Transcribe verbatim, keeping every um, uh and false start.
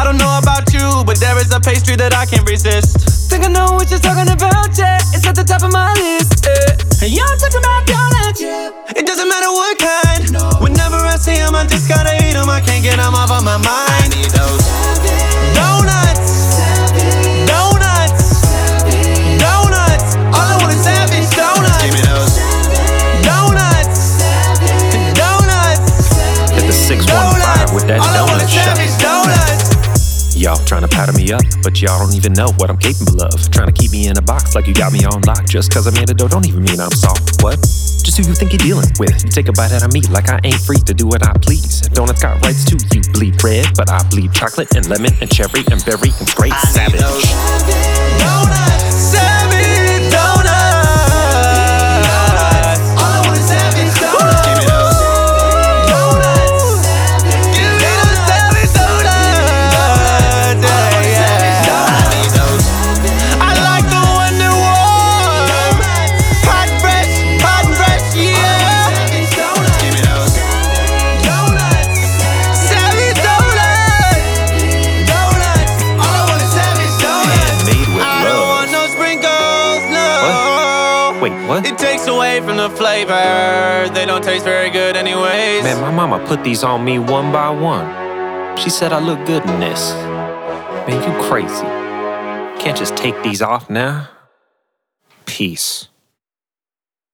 I don't know about you, but there is a pastry that I can't resist. Think I know what you're talking about, yeah. It's at the top of my list, yeah. And you're talking about donuts, yeah. It doesn't matter what kind. No. Whenever I see them, I just gotta eat them. I can't get them off of my mind. I need those donuts, donuts, donuts. All I want is Savage donuts. Give me those donuts, donuts. Hit the six one five with that donut shot. Y'all trying to powder me up, but y'all don't even know what I'm capable of. Trying to keep me in a box like you got me on lock. Just cause I'm in the dough don't even mean I'm soft. What? Just who you think you're dealing with? You take a bite out of me like I ain't free to do what I please. Donuts got rights too. You bleed red, but I bleed chocolate and lemon and cherry and berry and straight Savage. Donuts, Savage donuts. All I want is Savage donuts. Give me those donuts. Give me those Savage donuts. I need those. I like the one that warm, hot fresh, hot fresh, yeah. Give me those donuts, Savage donuts, donuts. All I want is Savage donuts. Made with I don't want love. no sprinkles, no. What? Wait, what? It takes away from the flavor. They don't taste very good anyways. Man, my mama put these on me one by one. She said I look good in this. Man, you crazy. Can't just take these off now. Peace.